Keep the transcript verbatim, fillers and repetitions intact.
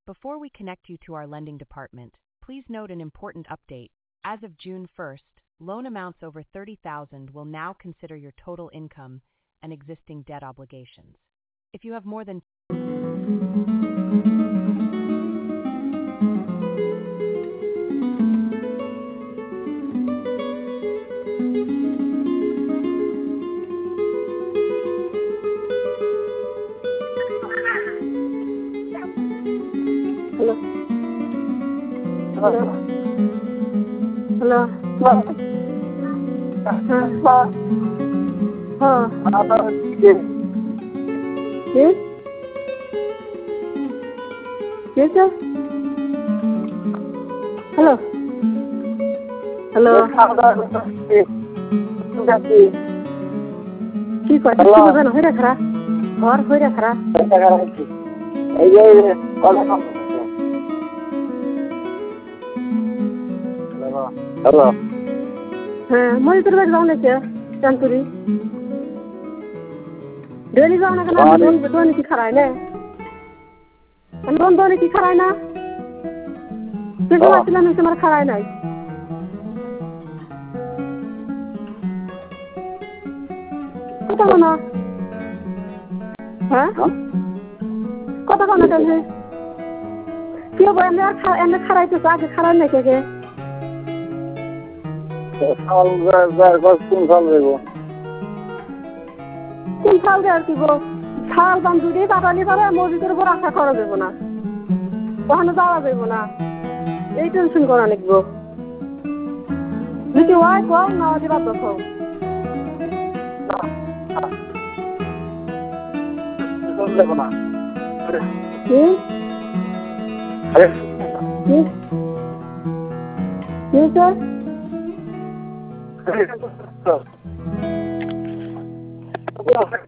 Before we connect you to our lending department, please note an important update. As of June first, loan amounts over thirty thousand will now consider your total income and existing debt obligations. If you have more than Hello. Hello. Hello. हाँ हाँ ये ये क्या hello hello কি কয় কি বুঝানো হইরা খারা ঘর হইরা খারা এই যে কল হ্যালো হ্যাঁ মই তোর বাড়ি যাও নাকি চান্তুরি ডেলি যাও না কেন লোন লোন কি খারাই না লোন লোন কি খারাই না তুই তো আসলে আমি তোমার খারাই নাই কথা বলো না হ্যাঁ কথা বলো না কেন কি হবে এমনি আর এমনি খারাইতে আগে খারাই নাই কে সাল যার কোন সাল দেব কোন সাল দেওয়ার কি গো সাল দাম দুটি কাটালি পারে মসজিদের উপর আশা করা যাবো না ওখানে যাওয়া যাবো না এই টেনশন করা লিখবো যদি হয় কম না হলে বাদ দেখো কি কি স্যার